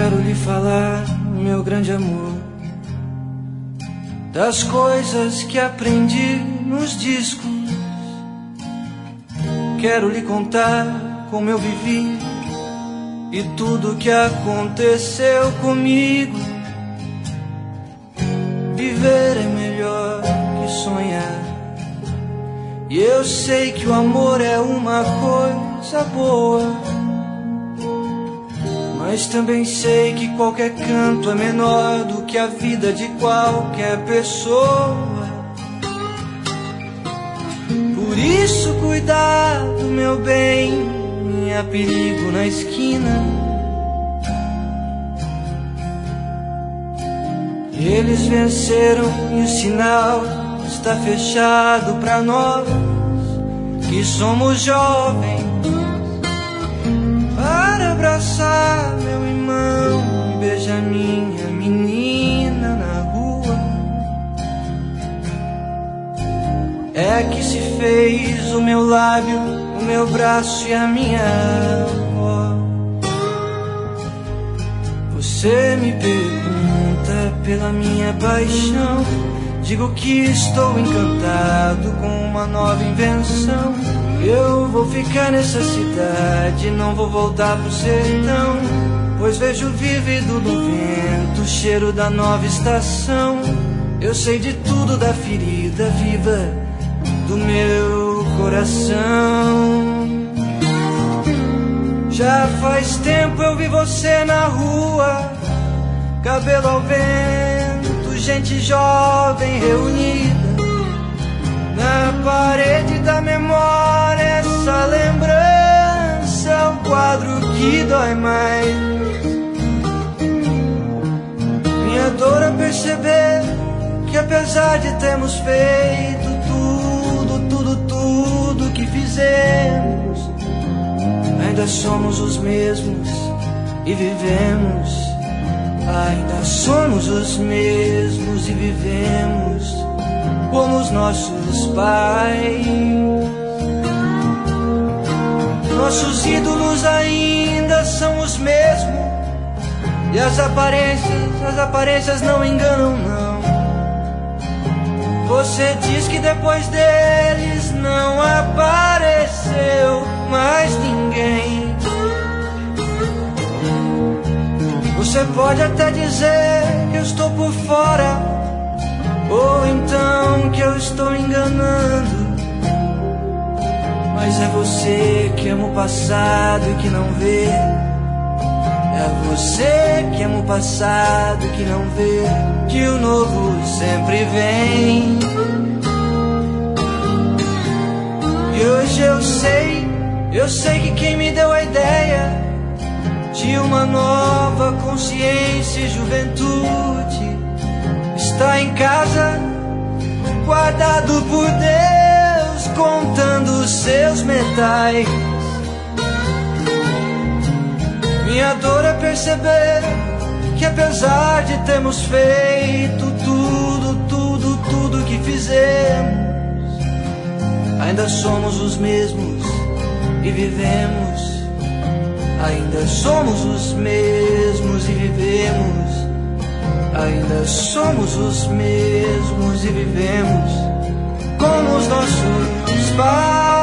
Quero lhe falar, meu grande amor, das coisas que aprendi nos discos. Quero lhe contar como eu vivi e tudo que aconteceu comigo. Viver é melhor que sonhar, e eu sei que o amor é uma coisa boa, mas também sei que qualquer canto é menor do que a vida de qualquer pessoa. Por isso cuidado, meu bem, há perigo na esquina. Eles venceram e o sinal está fechado pra nós que somos jovens, para abraçar meu irmão e beijar minha menina na rua. É que se fez o meu lábio, o meu braço e a minha avó. Você me pergunta pela minha paixão, digo que estou encantado com uma nova invenção. Eu vou ficar nessa cidade, não vou voltar pro sertão, pois vejo vívido no vento o cheiro da nova estação. Eu sei de tudo da ferida viva do meu coração. Já faz tempo eu vi você na rua, cabelo ao vento, gente jovem reunida. Na parede da memória essa lembrança é um quadro que dói mais. Minha dor é perceber que apesar de termos feito tudo que fizemos, ainda somos os mesmos e vivemos. Ainda somos os mesmos e vivemos como os nossos pais. Nossos ídolos ainda são os mesmos, e as aparências não enganam, não. Você diz que depois deles não apareceu mais ninguém. Você pode até dizer que eu estou por fora, ou então que eu estou enganando, mas é você que ama o passado e que não vê. É você que ama o passado e que não vê que o novo sempre vem. E hoje eu sei que quem me deu a ideia de uma nova consciência e juventude está em casa, guardado por Deus, contando os seus metais. Minha dor é perceber que apesar de termos feito tudo que fizemos, ainda somos os mesmos e vivemos. Ainda somos os mesmos e vivemos. Ainda somos os mesmos e vivemos como os nossos pais.